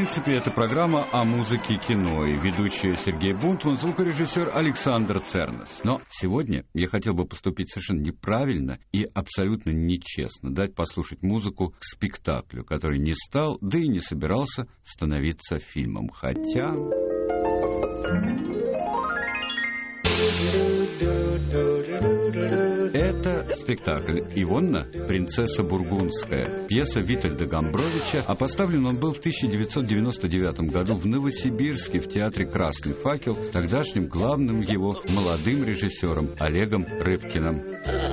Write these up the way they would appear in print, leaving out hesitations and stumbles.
принципе, это программа о музыке и кино, и ведущий Сергей Бунтман, звукорежиссер Александр Цернес. Но сегодня я хотел бы поступить совершенно неправильно и абсолютно нечестно, дать послушать музыку к спектаклю, который не стал, да и не собирался становиться фильмом. Хотя... Это спектакль «Ивонна. Принцесса Бургундская», пьеса Витольда Гамбровича, а поставлен он был в 1999 году в Новосибирске в театре «Красный факел» тогдашним главным его молодым режиссером Олегом Рыбкиным.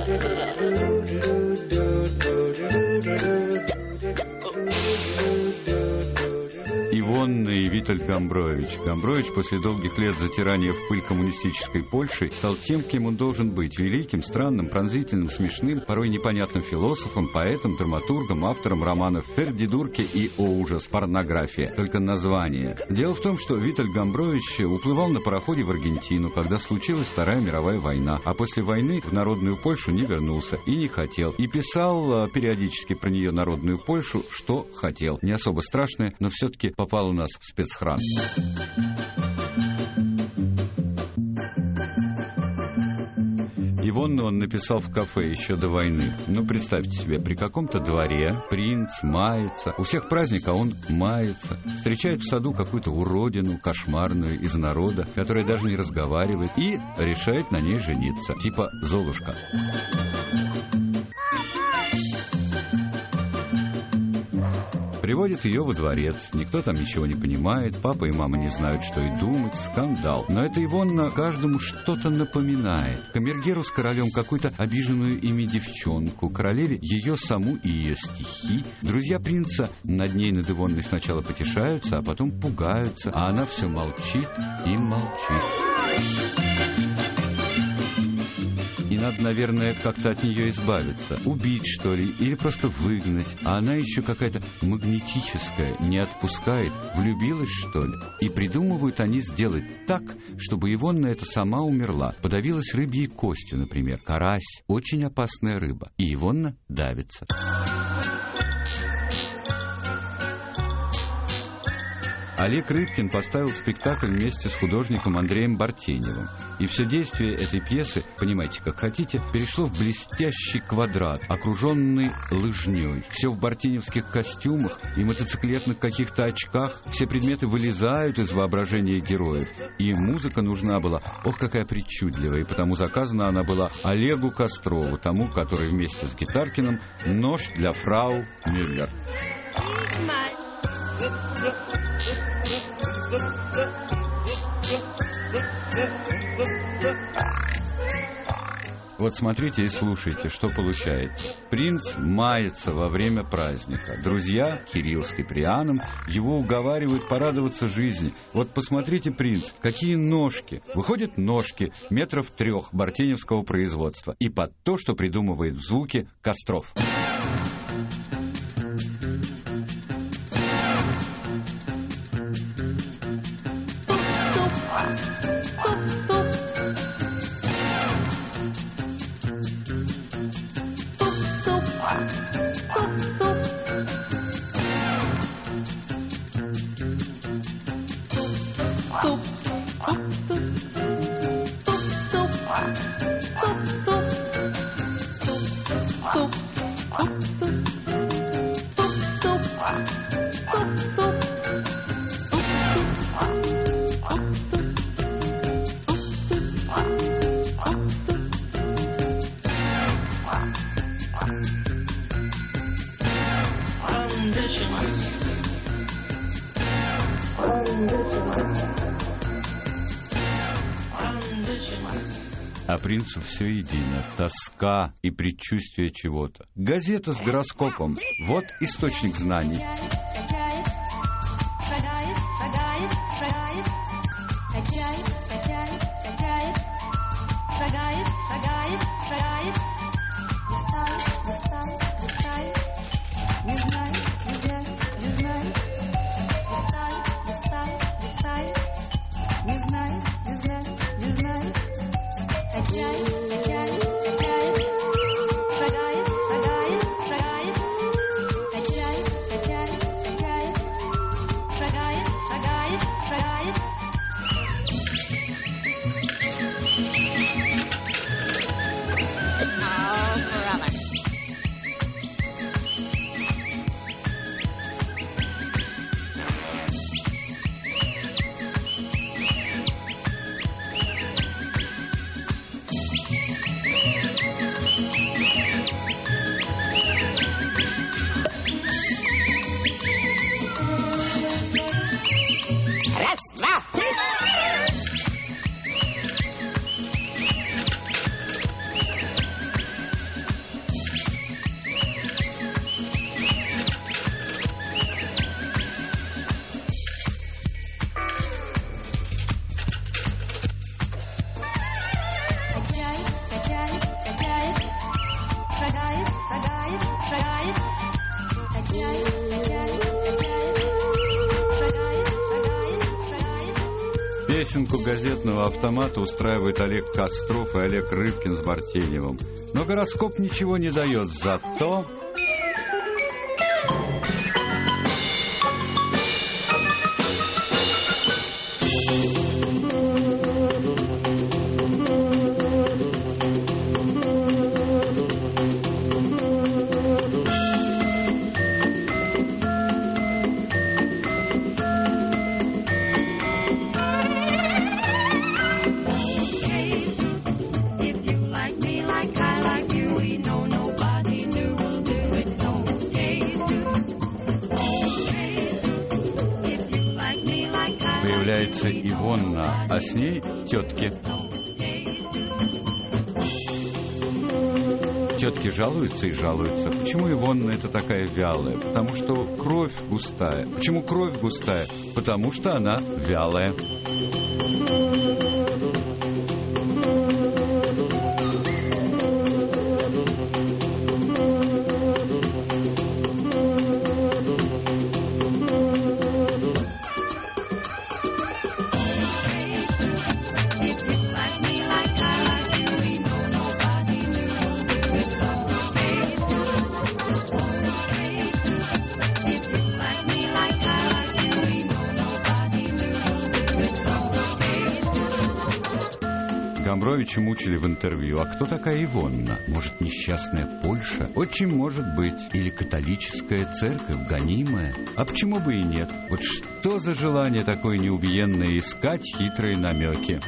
Ивонна и Витольд Гамбрович. Гамбрович после долгих лет затирания в пыль коммунистической Польши стал тем, кем он должен быть: великим, странным, пронзительным, смешным, порой непонятным философом, поэтом, драматургом, автором романов «Фердидурке» и «О ужас, порнография». Только название. Дело в том, что Витольд Гамбрович уплывал на пароходе в Аргентину, когда случилась Вторая мировая война, а после войны в народную Польшу не вернулся и не хотел. И писал периодически про нее, народную Польшу, что хотел. Не особо страшное, но все-таки попал у нас в спецхран. Ивонну он написал в кафе еще до войны. Ну, представьте себе, при каком-то дворе принц мается, у всех праздник, а он мается, встречает в саду какую-то уродину кошмарную из народа, которая даже не разговаривает, и решает на ней жениться, типа Золушка. Приводит ее во дворец. Никто там ничего не понимает, папа и мама не знают, что и думать. Скандал. Но эта Ивонна каждому что-то напоминает. Камергеру с королем какую-то обиженную ими девчонку, королеве ее саму и ее стихи. Друзья принца над ней, над Ивонной, сначала потешаются, а потом пугаются, а она все молчит и молчит. И надо, наверное, как-то от нее избавиться. Убить, что ли, или просто выгнать. А она еще какая-то магнетическая, не отпускает. Влюбилась, что ли? И придумывают они сделать так, чтобы Ивонна эта сама умерла. Подавилась рыбьей костью, например. Карась. Очень опасная рыба. И Ивонна давится. Олег Рыбкин поставил спектакль вместе с художником Андреем Бартеневым. И все действие этой пьесы, понимаете, как хотите, перешло в блестящий квадрат, окруженный лыжней. Все в бартеневских костюмах и мотоциклетных каких-то очках. Все предметы вылезают из воображения героев. И музыка нужна была, ох, какая причудливая, и потому заказана она была Олегу Кострову, тому, который вместе с Гитаркиным «Нож для фрау Мюллер». Вот смотрите и слушайте, что получается. Принц мается во время праздника. Друзья, Кирилл с Киприаном, его уговаривают порадоваться жизни. Вот посмотрите, принц, какие ножки. Выходят ножки 3 метров бартеневского производства. И под то, что придумывает в звуке Костров. А принцу все едино. Тоска и предчувствие чего-то. Газета с гороскопом. Вот источник знаний. Шагает, Песенку газетного автомата устраивают Олег Костров и Олег Рыбкин с Бартеневым. Но гороскоп ничего не дает, зато... Появляется Ивонна, а с ней тетки. Тетки жалуются и жалуются. Почему Ивонна это такая вялая? Потому что кровь густая. Почему кровь густая? Потому что она вялая. Гамбровича мучили в интервью. А кто такая Ивонна? Может, несчастная Польша? Очень может быть. Или католическая церковь, гонимая? А почему бы и нет? Вот что за желание такое неубиенное искать хитрые намеки?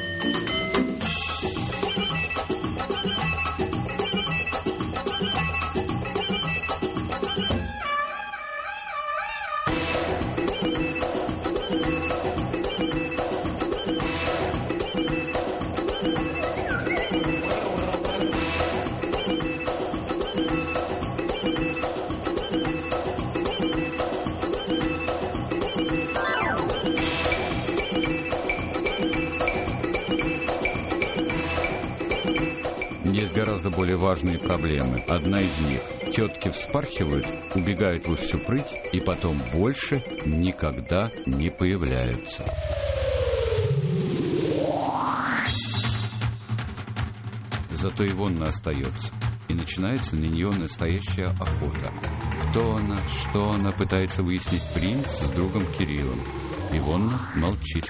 Есть гораздо более важные проблемы. Одна из них. Тетки вспархивают, убегают во всю прыть и потом больше никогда не появляются. Зато Ивонна остается. И начинается на нее настоящая охота. Кто она, что она, пытается выяснить принц с другом Кириллом. Ивонна молчит.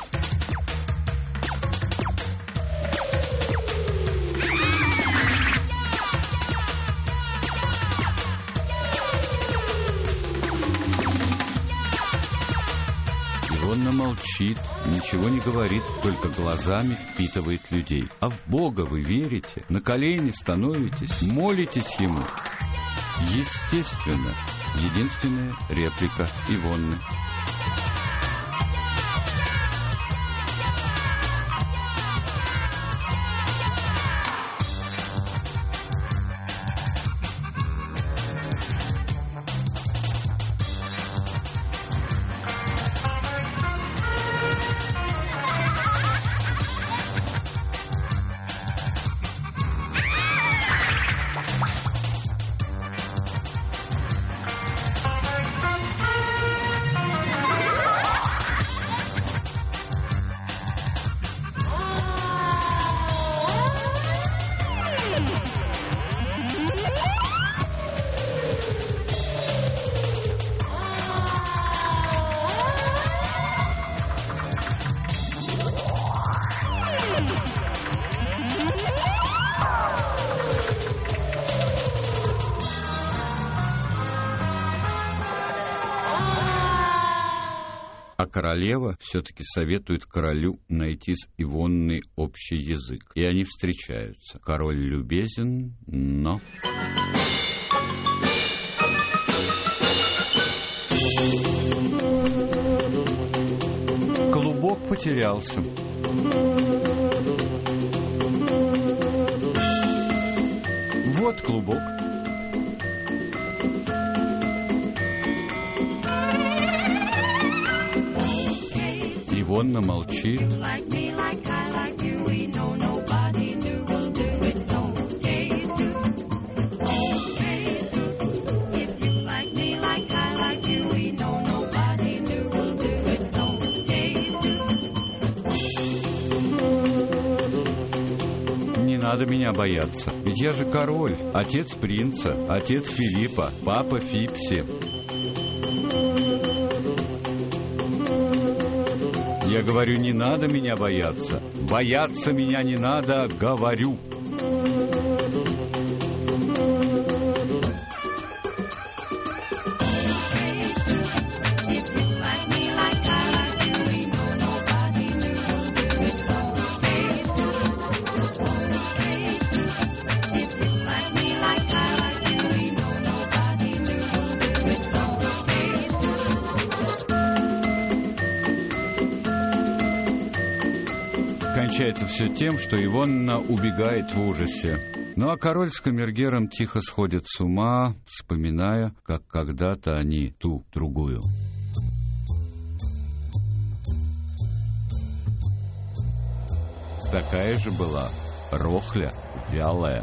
Ивонна молчит, ничего не говорит, только глазами впитывает людей. А в Бога вы верите? На колени становитесь? Молитесь Ему? Естественно. Единственная реплика Ивонны. А королева все-таки советует королю найти с Ивонной общий язык. И они встречаются. Король любезен, но... Клубок потерялся. Вот клубок. Ивонна молчит. надо меня бояться. Ведь я же король, отец принца, отец Филиппа, папа Фипси. Я говорю, не надо меня бояться. Бояться меня не надо, говорю. Кончается все тем, что Ивонна убегает в ужасе. Ну а король с камергером тихо сходит с ума, вспоминая, как когда-то они ту другую. Такая же была, рохля, вялая.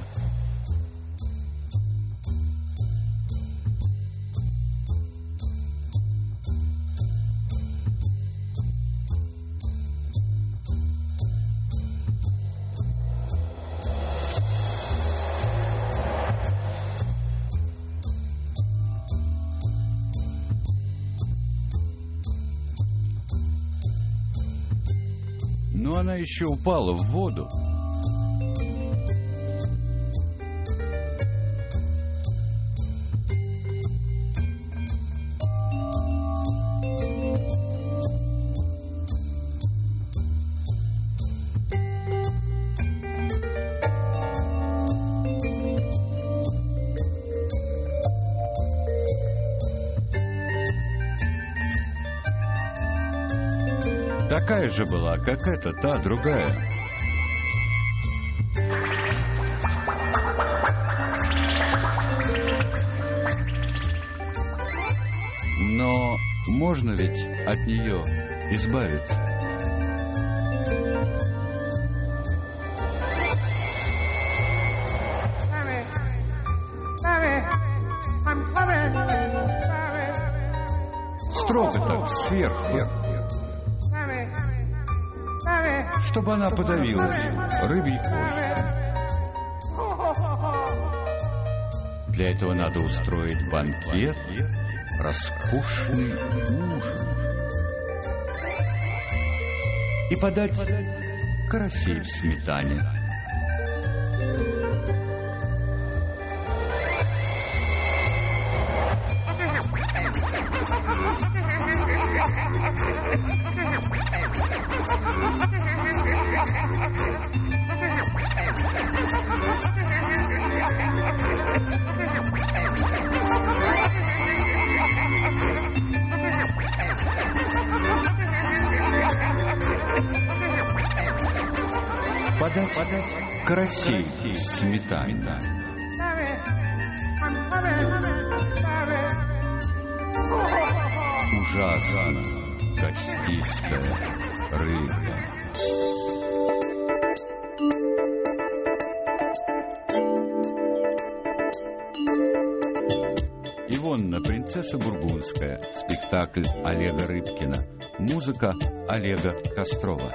Но она еще упала в воду. Такая же была, как эта, та другая. Но можно ведь от нее избавиться. Строго так, сверху. Чтобы она подавилась рыбьей костью. Для этого надо устроить банкет, роскошный ужин и подать карасей в сметане. Подать карасей в сметане. Ужасно костистая рыба. Ивонна, принцесса Бургундская. Спектакль Олега Рыбкина. Музыка Олега Кострова.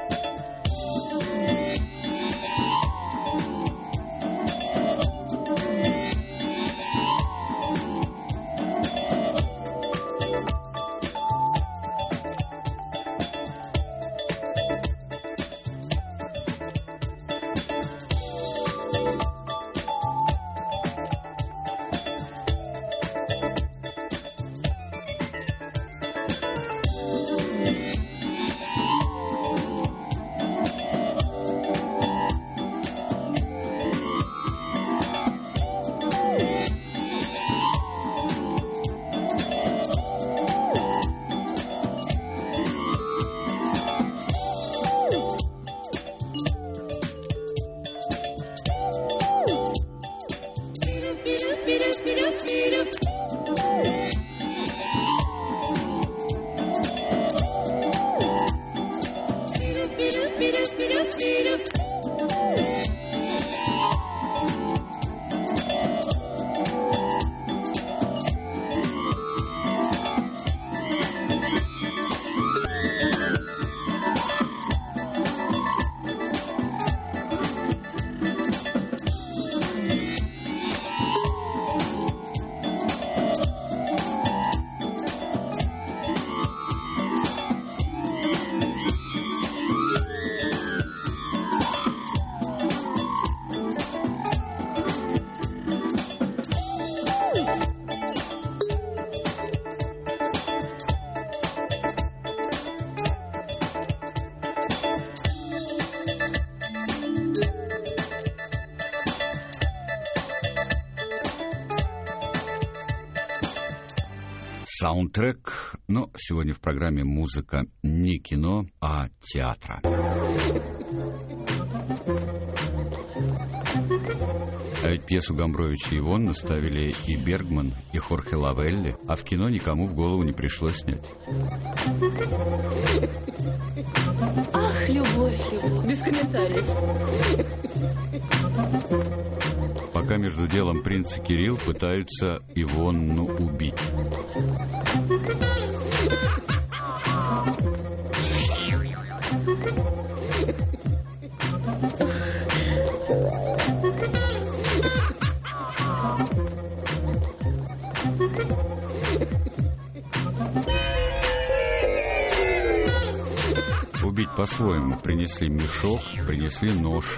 саундтрек. Но сегодня в программе музыка не кино, а театра. А ведь пьесу Гамбровича и Ивонна ставили и Бергман, и Хорхе Лавелли, а в кино никому в голову не пришлось снять. Ах, любовь, любовь, без комментариев. Пока между делом принц и Кирилл пытаются Ивонну убить. Убить по-своему. Принесли мешок, принесли нож.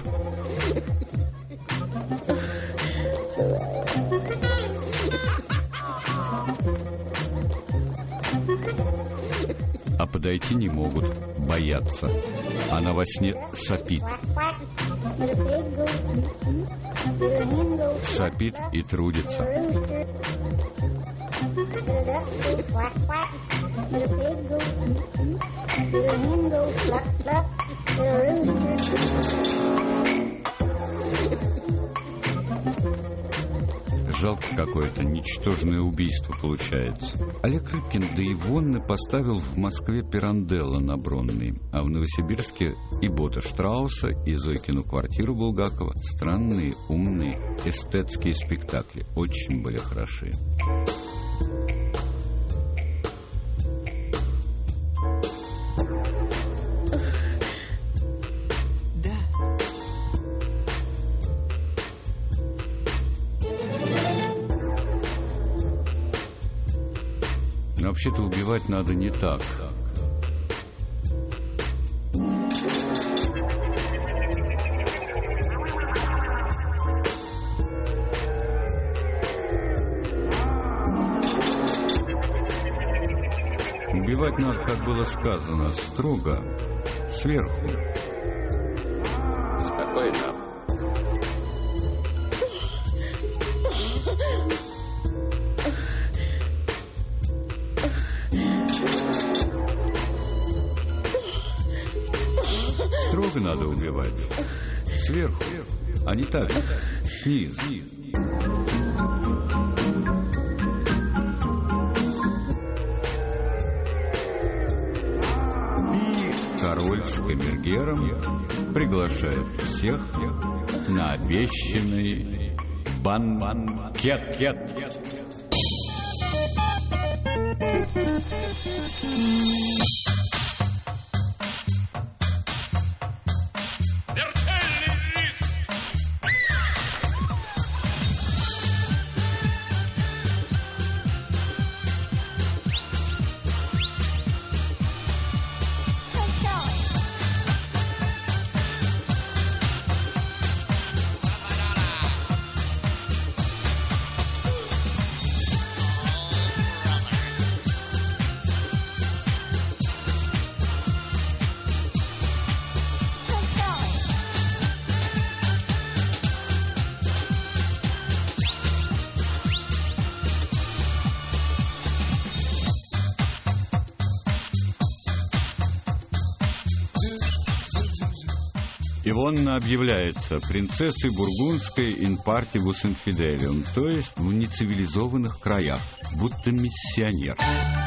А подойти не могут, боятся. Она во сне сопит. Сопит и трудится. Жалко какое-то, ничтожное убийство получается. Олег Рыбкин до Ивонны поставил в Москве Пиранделло на Бронной, а в Новосибирске и Бота Штрауса, и Зойкину квартиру Булгакова. Странные, умные, эстетские спектакли. Очень были хороши. Но вообще-то убивать надо не так. Убивать надо, как было сказано, строго, сверху. Спокойно. Строго надо убивать. Сверху, а не так, снизу. И король с камергером приглашает всех на обещанный банкет. Ивонна объявляется принцессой бургундской in partibus infidelium, то есть в нецивилизованных краях, будто миссионер.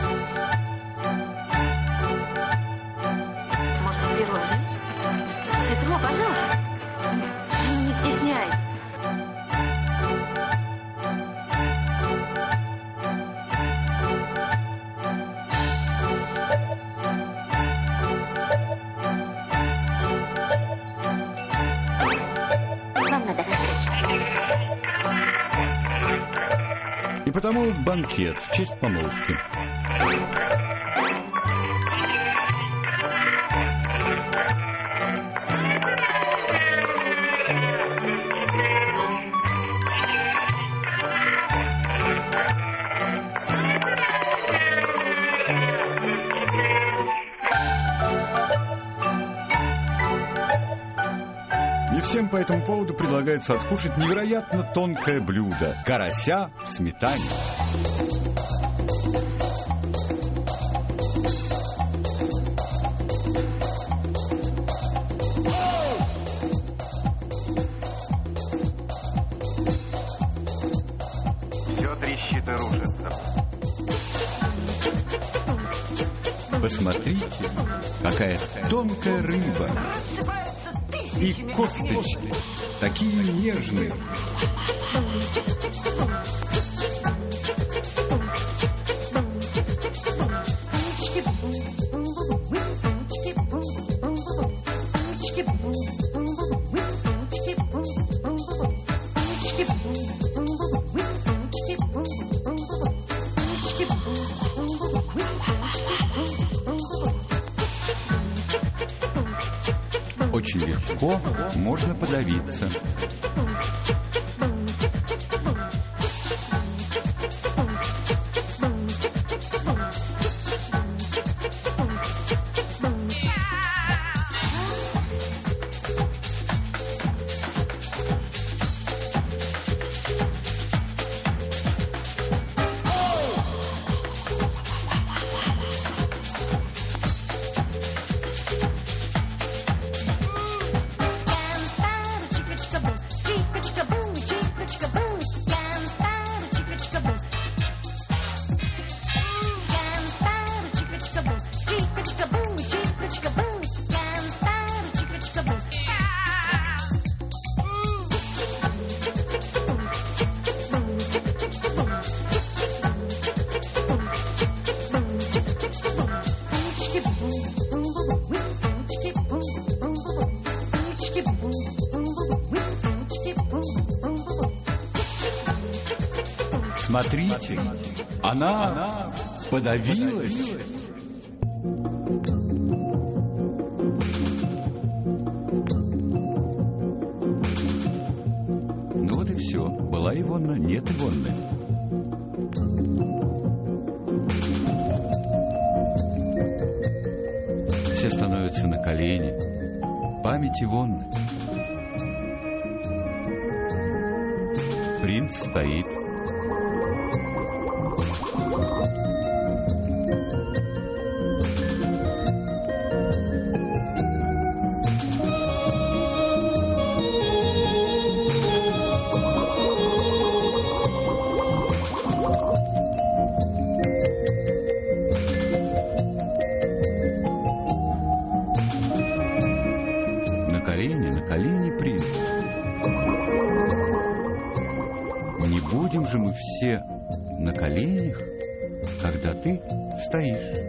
Может, пирожный? Ситро, пожалуйста. Ну, не стесняй. И потому банкет в честь помолвки. И всем по этому поводу предлагается откушать невероятно тонкое блюдо – карася в сметане. щиты рушатся. Посмотрите, какая тонкая рыба. И косточки такие нежные. Очень легко можно подавиться. Смотрите, она подавилась. Ну вот и все. Была Ивонна, нет Ивонны. Все становятся на колени. Память Ивонны. Принц стоит. На колени, принц. Не будем же мы все на коленях, когда ты стоишь.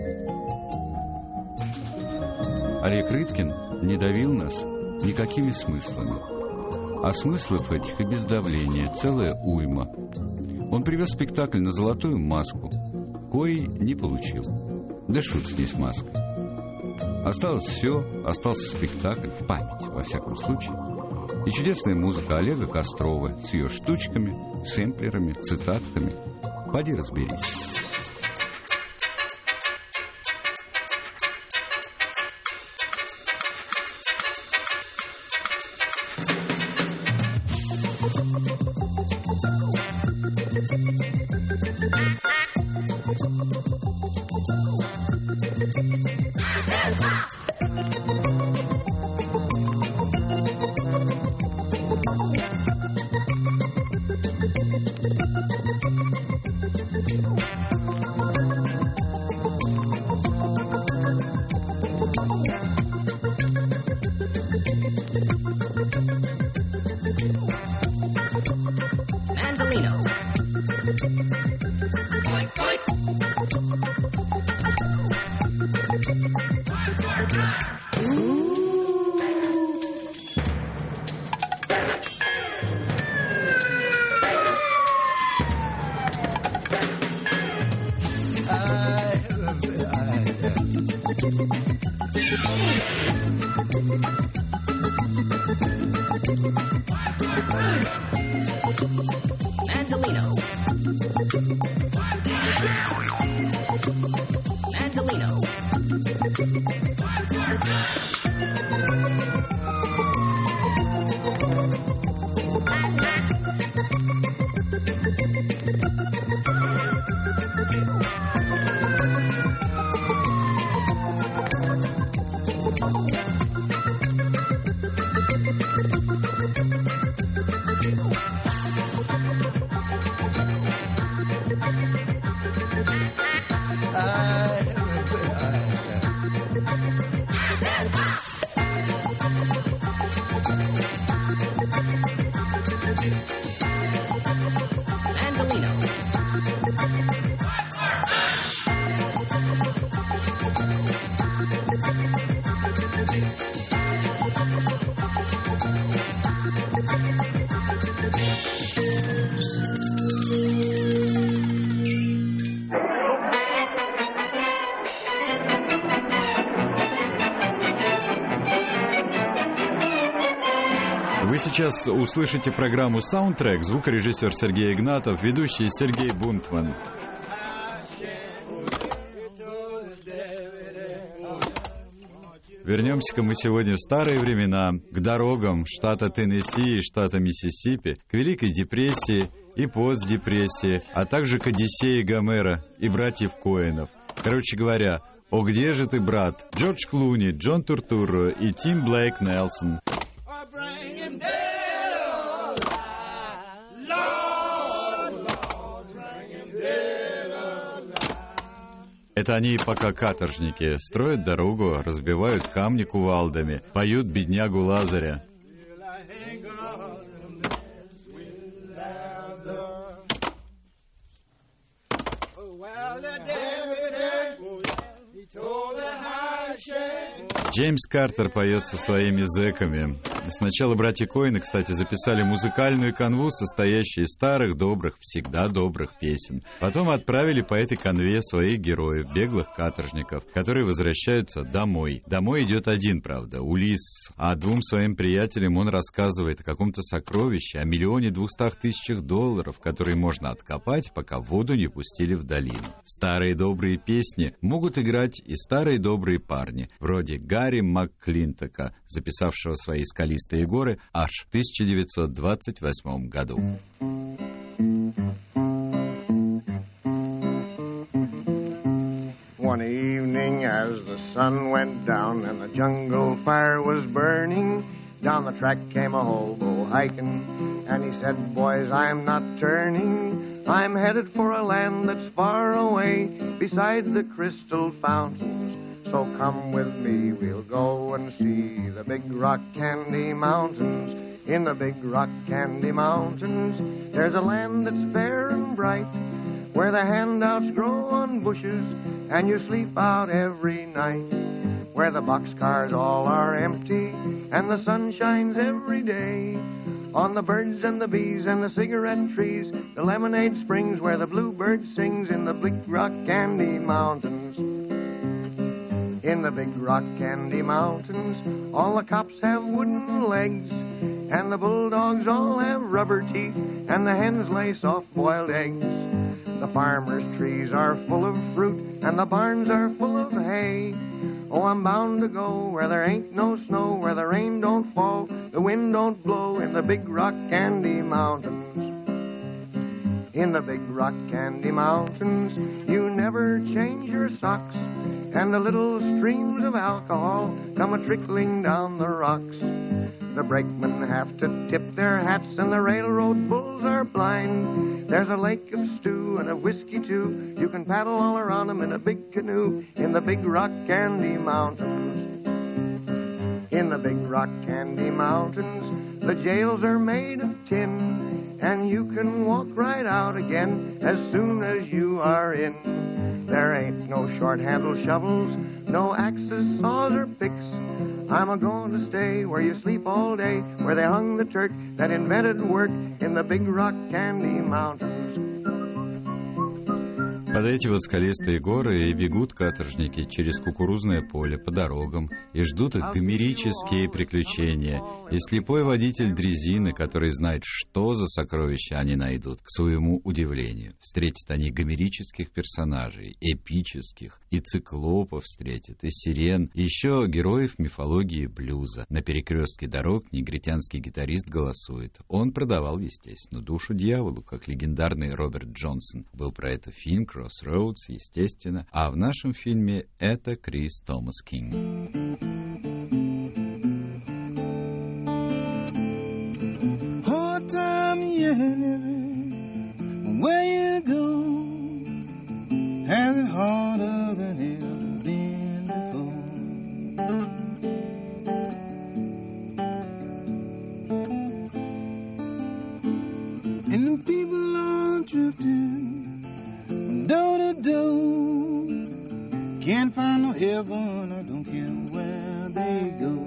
Олег Рыбкин не давил нас никакими смыслами. А смыслов этих и без давления целая уйма. Он привез спектакль на золотую маску, коей не получил. Да шут с ней с маской. Осталось все, остался спектакль в память, во всяком случае. И чудесная музыка Олега Кострова с ее штучками, сэмплерами, цитатками. Поди разберись. Mandolino. сейчас услышите программу «Саундтрек», звукорежиссер Сергей Игнатов, ведущий Сергей Бунтман. Вернемся-ка мы сегодня в старые времена, к дорогам штата Теннесси и штата Миссисипи, к Великой депрессии и постдепрессии, а также к Одиссее Гомера и братьев Коэнов. Короче говоря, «О, где же ты, брат?» Джордж Клуни, Джон Туртурро и Тим Блейк Нельсон. Это они пока каторжники, строят дорогу, разбивают камни кувалдами, поют беднягу Лазаря. Джеймс Картер поет со своими зэками. Сначала братья Коэны, кстати, записали музыкальную канву, состоящую из старых, добрых, всегда добрых песен. Потом отправили по этой канве своих героев, беглых каторжников, которые возвращаются домой. Домой идет один, правда, Улисс, а двум своим приятелям он рассказывает о каком-то сокровище, о $1,200,000, которые можно откопать, пока воду не пустили в долину. Старые добрые песни могут играть и старые добрые парни, вроде Гарри МакКлинтока, записавшего свои «Скалистые горы» аж в 1928 году. One evening as the sun went down and the jungle fire was burning, down the track came a hobo hiking, and he said, "Boys, I'm not turning. I'm headed for a land that's far away beside the crystal fountains. So come with me, we'll go and see the big rock candy mountains. In the big rock candy mountains, there's a land that's fair and bright, where the handouts grow on bushes and you sleep out every night, where the boxcars all are empty and the sun shines every day on the birds and the bees and the cigarette trees, the lemonade springs where the bluebird sings in the big rock candy mountains. In the big rock candy mountains, all the cops have wooden legs, and the bulldogs all have rubber teeth, and the hens lay soft-boiled eggs. The farmers' trees are full of fruit, and the barns are full of hay. Oh, I'm bound to go where there ain't no snow, where the rain don't fall, the wind don't blow, in the big rock candy mountains. In the big rock candy mountains, you never change your socks, and the little streams of alcohol come a-trickling down the rocks. The brakemen have to tip their hats, and the railroad bulls are blind. There's a lake of stew and of whiskey, too. You can paddle all around them in a big canoe in the big rock candy mountains. In the big rock candy mountains, the jails are made of tin, and you can walk right out again as soon as you are in. There ain't no short-handled shovels, no axes, saws, or picks. I'm a-going to stay where you sleep all day, where they hung the Turk that invented work in the big rock candy mountains. Под эти вот скалистые горы и бегут каторжники через кукурузное поле по дорогам, и ждут их гомерические приключения. И слепой водитель дрезины, который знает, что за сокровища они найдут, к своему удивлению. Встретят они гомерических персонажей, эпических, и циклопов встретят, и сирен, и еще героев мифологии блюза. На перекрестке дорог негритянский гитарист голосует. Он продавал, естественно, душу дьяволу, как легендарный Роберт Джонсон. Был про это фильм «Кроссроудс», естественно. А в нашем фильме это Крис Томас Кинг. Where you go has it harder than ever been before. And the people are drifting from door to door. Can't find no heaven, I don't care where they go.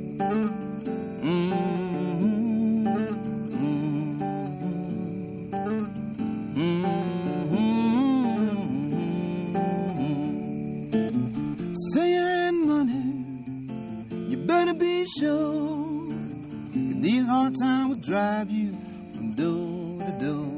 Say you had money, you better be sure. These hard times drive you from door to door.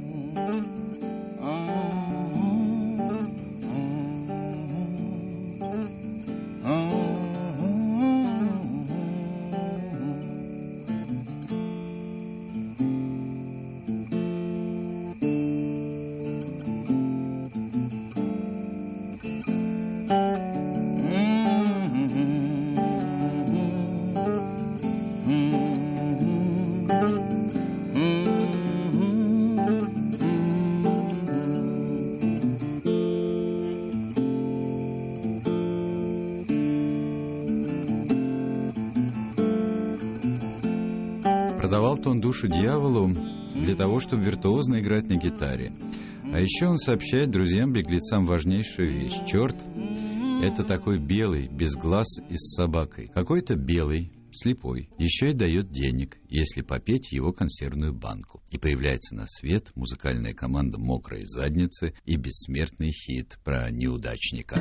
Продавал-то он душу дьяволу для того, чтобы виртуозно играть на гитаре. А еще он сообщает друзьям-беглецам важнейшую вещь. Черт — это такой белый, без глаз и с собакой. Какой-то белый, слепой. Еще и дает денег, если попеть его консервную банку. И появляется на свет музыкальная команда «Мокрые задницы» и бессмертный хит про неудачника.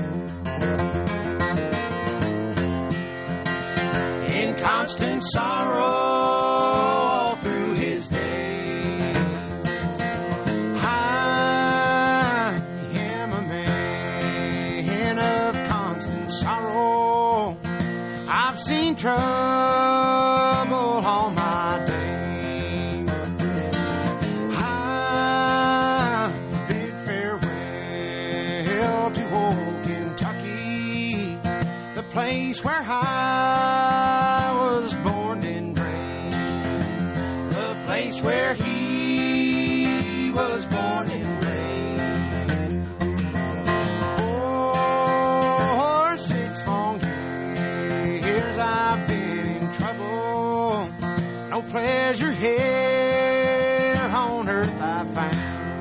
In constant sorrow through his days, I am a man of constant sorrow. I've seen trouble all my days. I bid farewell to old Kentucky, the place where I was born and raised, the place where he was born and raised. For 6 long years I've been in trouble, no pleasure here on earth I found.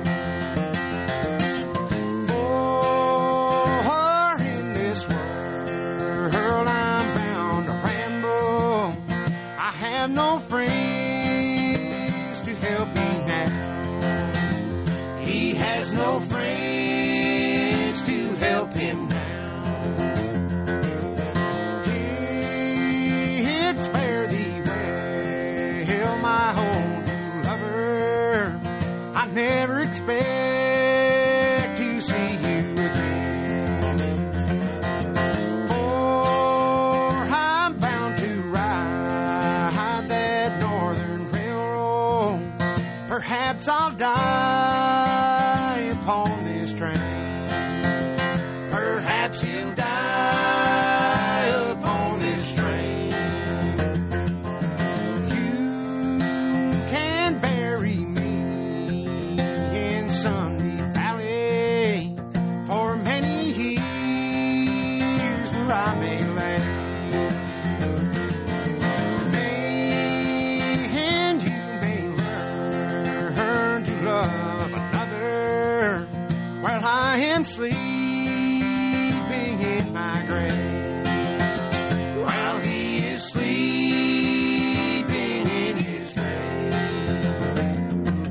For in this world I'm bound to ramble, I have no friends to help me now. He has no friends to help him now. It's fare thee well, my old true lover. I never expect to see you again, for I'm bound to ride that northern railroad. Perhaps I'll die upon this train. Perhaps he'll die upon this train. You can bury me in Sunny Valley for many years where I may lay. And you may learn to love another while I am sleeping in my grave, while he is sleeping in his grave.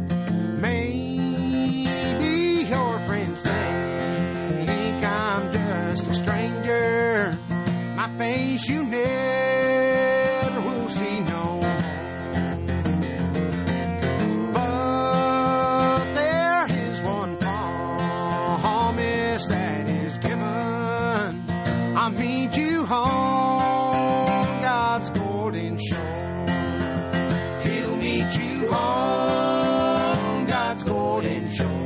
Maybe your friends think I'm just a stranger, my face you never will see no more. But there is one promise that is given, I'll meet you on God's golden shore. He'll meet you on God's golden shore.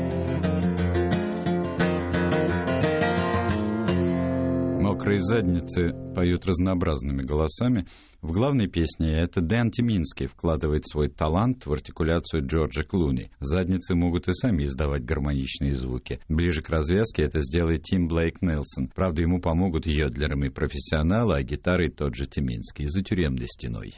«Мокрые задницы» поют разнообразными голосами. В главной песне это Дэн Тиминский вкладывает свой талант в артикуляцию Джорджа Клуни. Задницы могут и сами издавать гармоничные звуки. Ближе к развязке это сделает Тим Блейк Нельсон. Правда, ему помогут йодлерами профессионалы, а гитарой тот же Тиминский за тюремной стеной.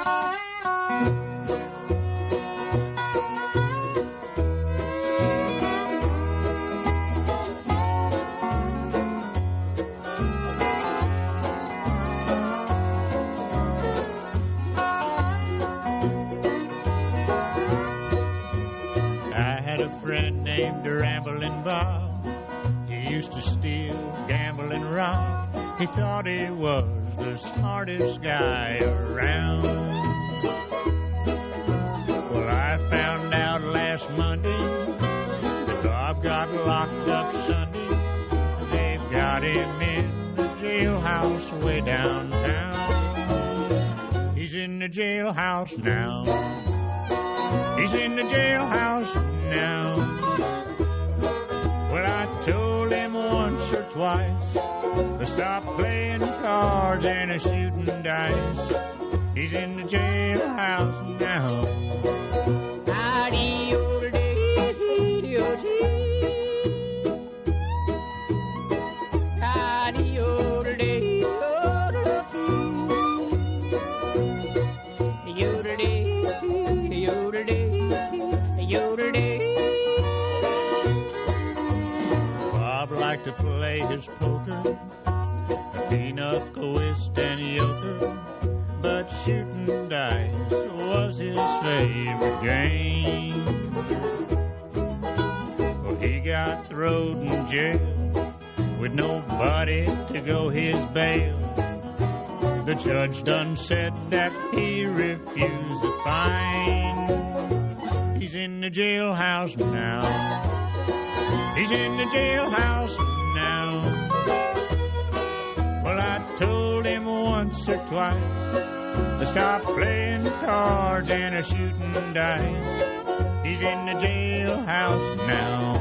He used to steal, gamble, and rob. He thought he was the smartest guy around. found out last Monday that Bob got locked up Sunday. They've got him in the jailhouse way downtown. He's in the jailhouse now. He's in the jailhouse now. Well, I told him once or twice to stop playing cards and shooting dice. He's in the jailhouse now. Bob liked to play his poker, pinochle, whist, and euchre, but shooting dice was his favorite game. Well, he got thrown in jail with nobody to go his bail. The judge done said that he refused the fine. He's in the jailhouse now. He's in the jailhouse now. Well, I told him once or twice to stop playing cards and shooting dice. He's in the jailhouse now.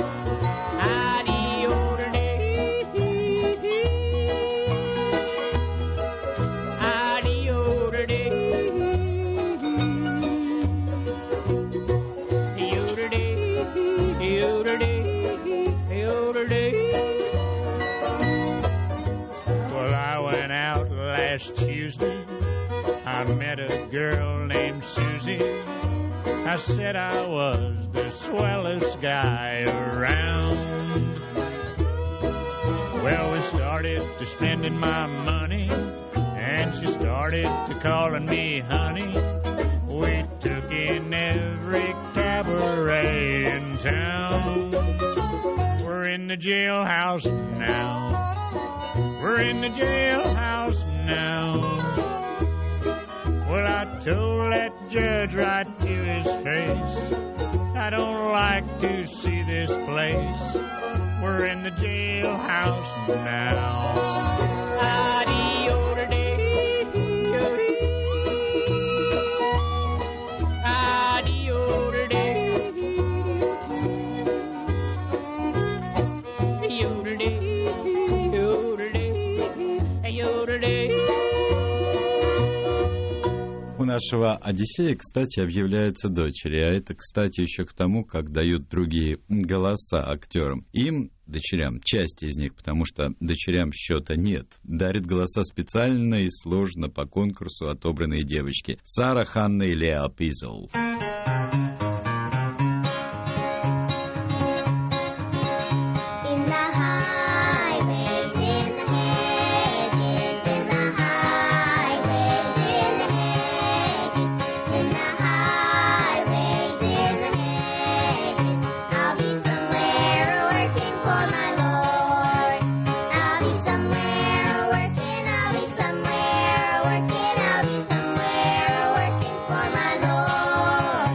Well, I went out last Tuesday. I met a girl named Susie. I said I was the swellest guy around. Well, we started to spending my money, and she started to calling me honey. We took in every cabaret in town. We're in the jailhouse now. We're in the jailhouse now. Well, I told that judge right to his face, I don't like to see this place. We're in the jailhouse now. У нашего Одиссея, кстати, объявляются дочери. А это, кстати, еще к тому, как дают другие голоса актерам. Им, дочерям, часть из них, потому что дочерям счета нет, дарят голоса специально и сложно по конкурсу отобранные девочки. Сара, Ханна и Леа Пизл. Somewhere working, I'll be somewhere working for my Lord.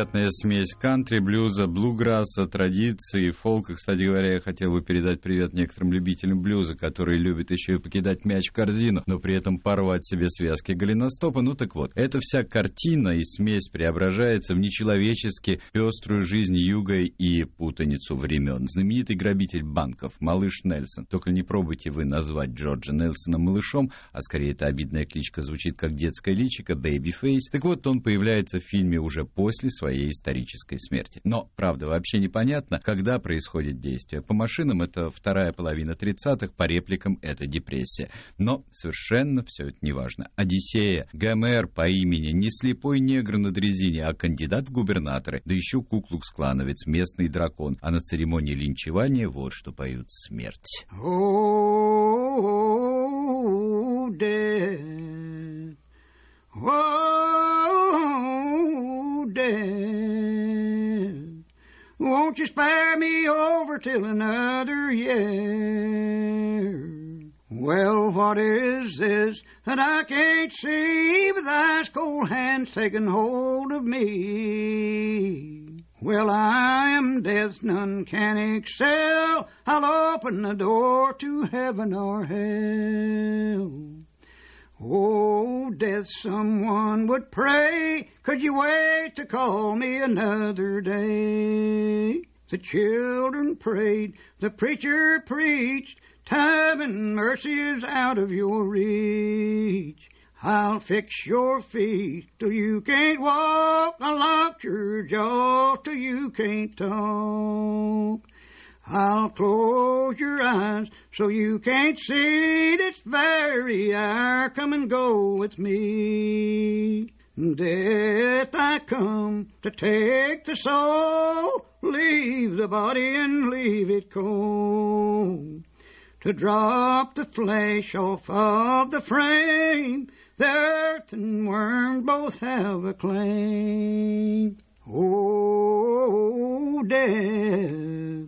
невероятная смесь кантри, блюза, блуграсса, традиции, фолка. Кстати говоря, я хотел бы передать привет некоторым любителям блюза, которые любят еще и покидать мяч в корзину, но при этом порвать себе связки голеностопа. Ну так вот, эта вся картина и смесь преображается в нечеловечески пеструю жизнь юга и путаницу времен. Знаменитый грабитель банков, малыш Нельсон. Только не пробуйте вы назвать Джорджа Нельсона малышом, а скорее эта обидная кличка звучит как детское личико, Бэйби-фейс. Так вот, он появляется в фильме уже после своей исторической смерти. Но, правда, вообще непонятно, когда происходит действие. По машинам это вторая половина 30-х, по репликам это депрессия. Но совершенно все это неважно. Одиссея, Гомер по имени, не слепой негр на дрезине, а кандидат в губернаторы, да еще куклукс-клановец, местный дракон. А на церемонии линчевания вот что поют: смерть. Oh, death. Oh, death. Won't you spare me over till another year? Well, what is this that I can't see with ice cold hands taking hold of me? Well, I am death, none can excel. I'll open the door to heaven or hell. Oh, death, someone would pray. Could you wait to call me another day? The children prayed, the preacher preached. Time and mercy is out of your reach. I'll fix your feet till you can't walk. I'll lock your jaw till you can't talk. I'll close your eyes so you can't see this very hour. Come and go with me. Death, I come to take the soul. Leave the body and leave it cold. To drop the flesh off of the frame. The earth and worm both have a claim. Oh, death.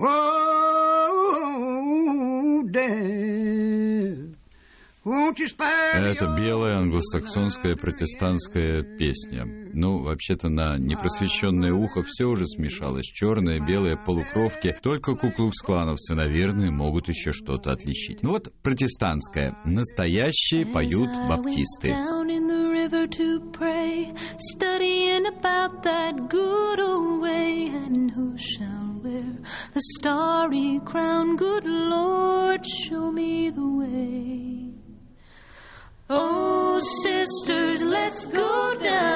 Oh, death. Won't you spare me? Это белая англосаксонская протестантская песня. Ну, вообще-то на непросвещенное ухо все уже смешалось. Черное, белое, полукровки. Только куклукс-клановцы, наверное, могут еще что-то отличить. Ну вот протестантская. Настоящие поют баптисты. The starry crown, good Lord, show me the way. Oh, sisters, let's go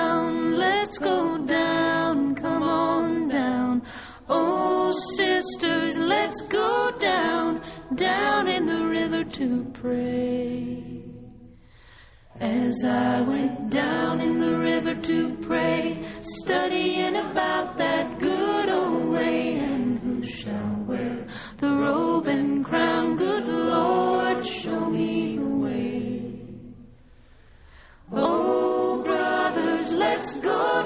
down, come on down. Oh, sisters, let's go down in the river to pray. As I went down in the river to pray, studying about that good old way, and who shall wear the robe and crown, good Lord, show me the way. Oh, brothers, let's go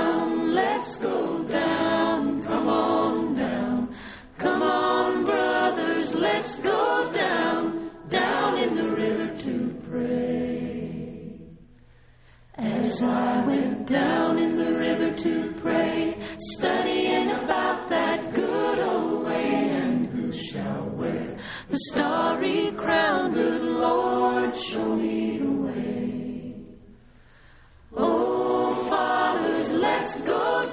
down, come on down. Come on, brothers, let's go down in the river to pray. As I went down in the river to pray, studying about that good old way, and who shall wear the starry crown, good Lord, show me the way. Oh, fathers, let's go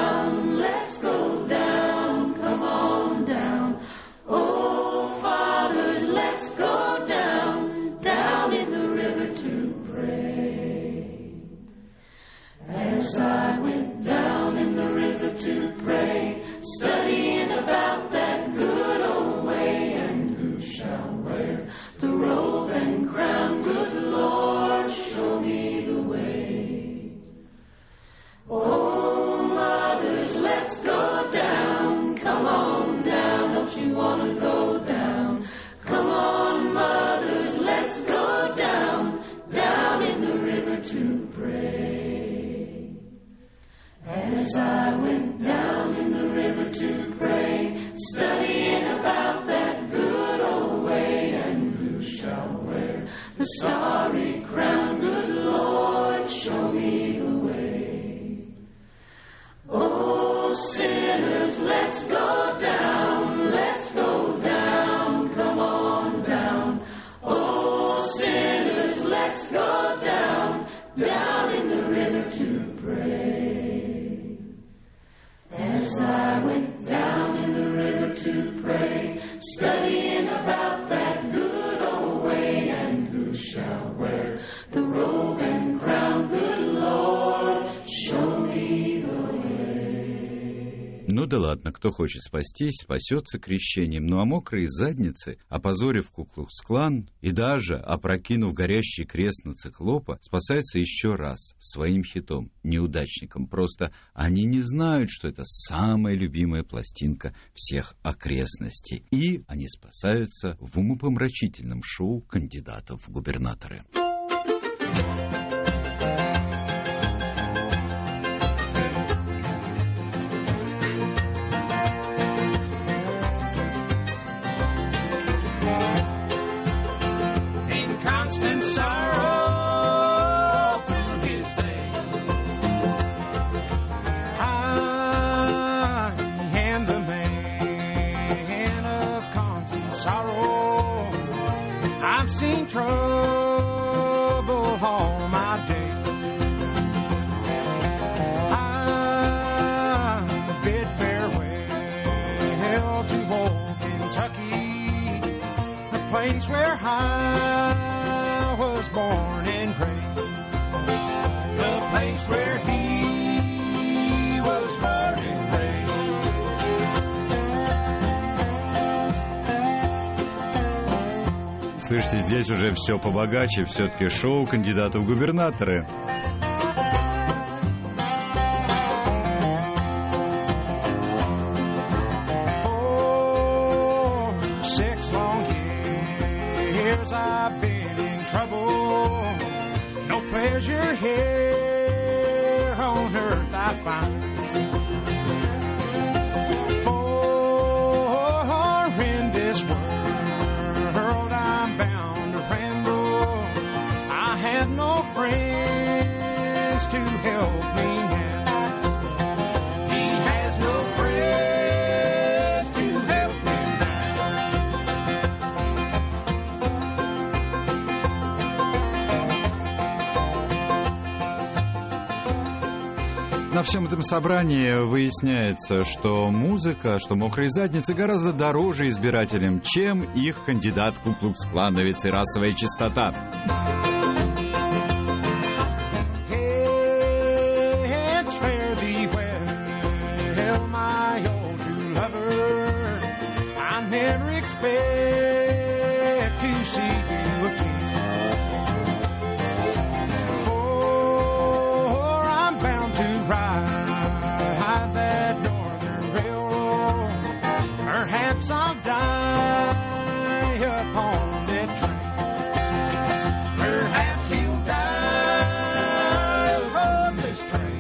down, come on down. Oh, fathers, let's go down in the river to pray. As I went down in the river to pray, studying about that good old way, and who shall wear the robe and crown, good Lord, show me the way. Oh, mothers, let's go down, come on down, don't you want to go down? Come on, mothers, let's go down in the river to pray. As I went down in the river to pray, studying about that good old way, and who shall wear the starry crown, good Lord, show me the way. sinners, let's go down. Let's go down. Come on down. Oh, sinners, let's go down. Down in the river to pray. As I went down in the river to pray, studying about that good old way, and who shall wear the robe and crown, good Lord, show me the way. Ну да ладно, кто хочет спастись, спасется крещением. Ну а мокрые задницы, опозорив Ку-Клукс-Клан и даже опрокинув горящий крест на циклопа, спасаются еще раз своим хитом, неудачником. Просто они не знают, что это самая любимая пластинка всех окрестностей. И они спасаются в умопомрачительном шоу кандидатов в губернаторы. Constant sorrow through his day. I am the man of constant sorrow. I've seen trouble all my day. I bid farewell to old Kentucky, the place where I was born and raised, the place where he was born and raised. Слышите, здесь уже все побогаче, все-таки шоу кандидатов в губернаторы. For 6 long years I've been in trouble. No pleasure here on earth I find. For in this world I'm bound to ramble. I have no friends to help me now. He has no friends to help me На всем этом собрании выясняется, что музыка, что мокрые задницы гораздо дороже избирателям, чем их кандидат Ку-Клукс-Клановец и расовая чистота. Perhaps I'll die upon that train. Perhaps he'll die upon this train.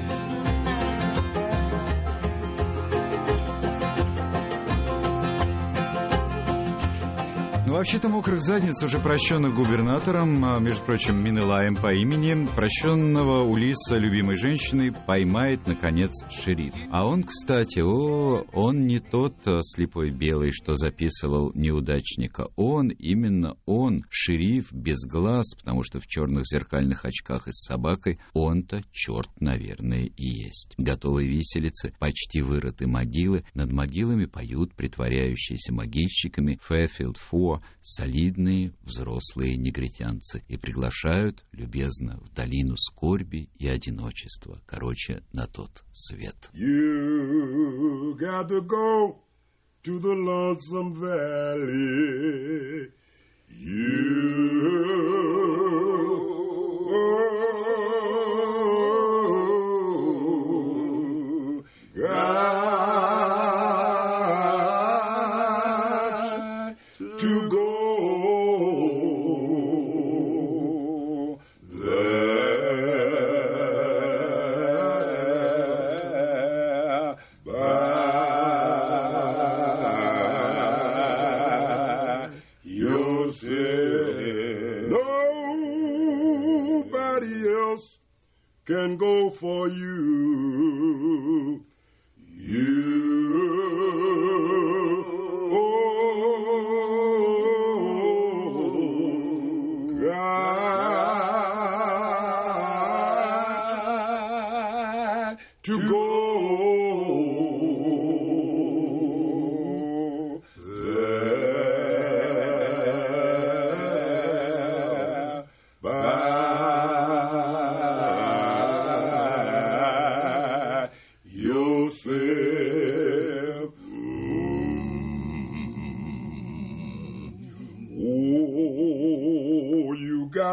Ну, вообще-то мокрых задниц, уже прощенных губернатором, между прочим, Минелаем по имени, прощенного Улисса любимой женщиной поймает, наконец, шериф. А он, кстати, он не тот слепой белый, что записывал неудачника. Именно он, шериф без глаз, потому что в черных зеркальных очках и с собакой, он-то, черт, наверное, и есть. Готовые виселицы, почти вырыты могилы, над могилами поют притворяющиеся могильщиками Fairfield Four солидные взрослые негритянцы и приглашают любезно в долину скорби и одиночества, короче, на тот свет. You got to go to the lonesome valley. To go there by yourself. Nobody else can go for you. You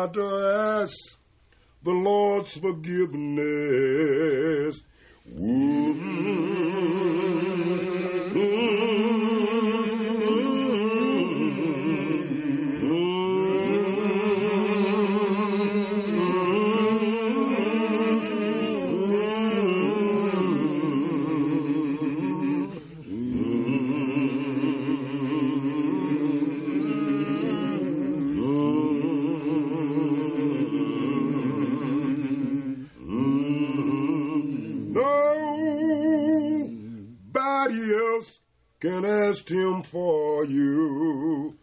got to ask the Lord's forgiveness. Can ask him for you.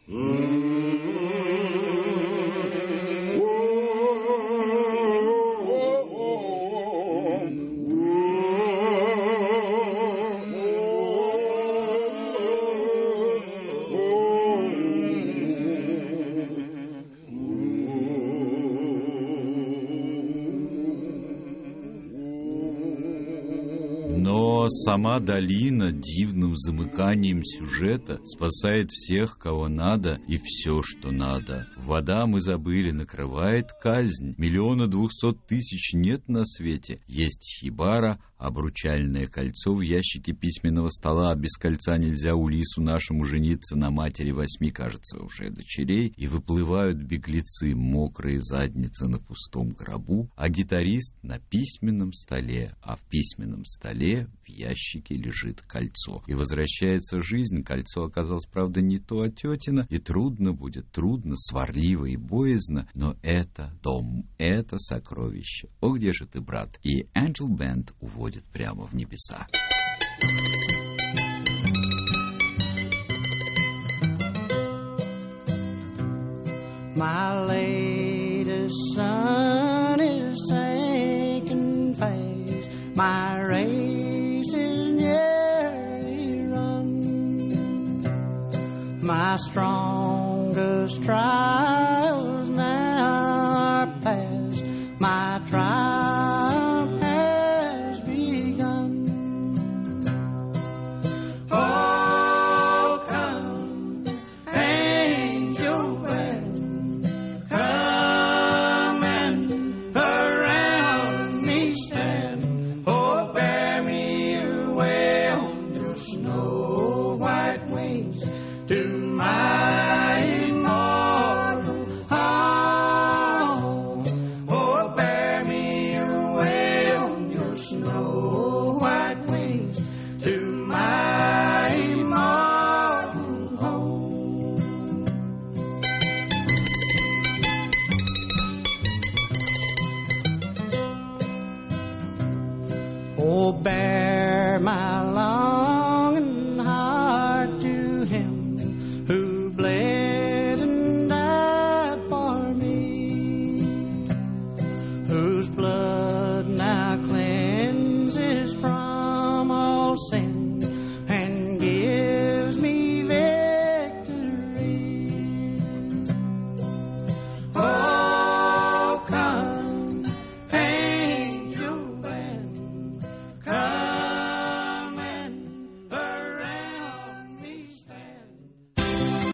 Но сама долина дивным замыканием сюжета спасает всех, кого надо, и все, что надо. Вода, мы забыли, накрывает казнь. 1 200 000 нет на свете. Есть хибара, обручальное кольцо в ящике письменного стола. Без кольца нельзя Улису нашему жениться на матери 8, кажется, уже дочерей. И выплывают беглецы, мокрые задницы на пустом гробу, а гитарист на письменном столе, а в письменном столе в ящике лежит кольцо. И возвращается жизнь. Кольцо оказалось, правда, не то, а тетина. И трудно будет, сварливо и боязно. Но это дом, это сокровище. О, где же ты, брат? И Angel Band уводит прямо в небеса. My latest son is sinking fast. My race is nearly run. My strongest trials now are past. My triumph has begun. Oh, come, angel band, come and around me stand. Oh, bear me away on your snow white wings to my immortal home. Oh, bear me away on your snow white wings to my immortal home. Oh, bear my longing heart to him who bled and died for me, whose blood